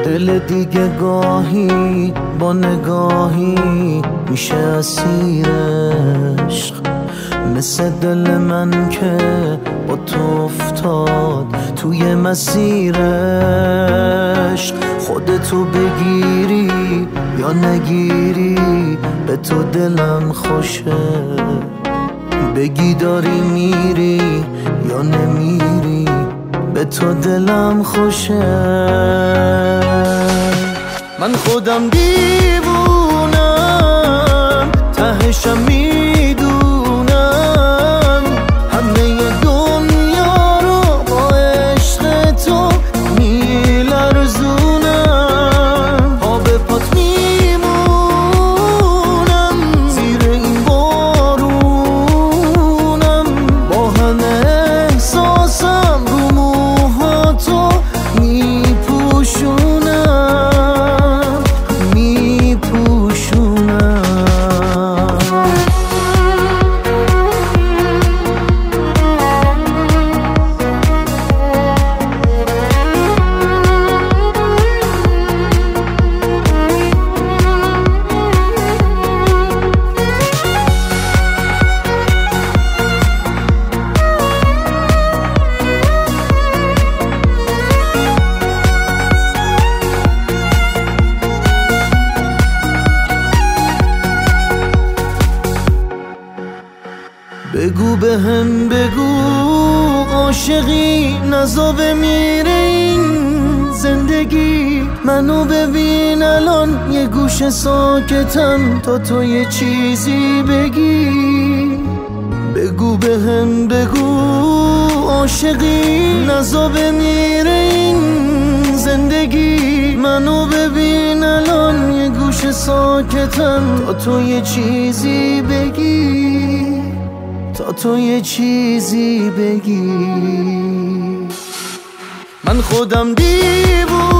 دل دیگه گاهی با نگاهی میشه اسیر عشق، مثل دل من که با تو افتاد توی مسیر عشق. خودتو بگیری یا نگیری به تو دلم خوشه، بگی داری میری یا نمیری به تو دلم خوشه. من خودم دیوونم تهشم میدونم، همه دنیا رو با عشق تو میلرزونم. پا به پات میمونم زیر این بارونم، با همه احساسم رو موهاتو میپوشونم. بگو بهم بگو عاشقی نزا بمیره این زندگی. منو ببین الان یه گوشه ساکتم تا تو یه چیزی بگی. بگو بهم بگو عاشقی نزا بمیره این زندگی. منو ببین الان یه گوشه ساکتم تا تو یه چیزی بگی، تا تو یه چیزی بگی. من خودم دیوونم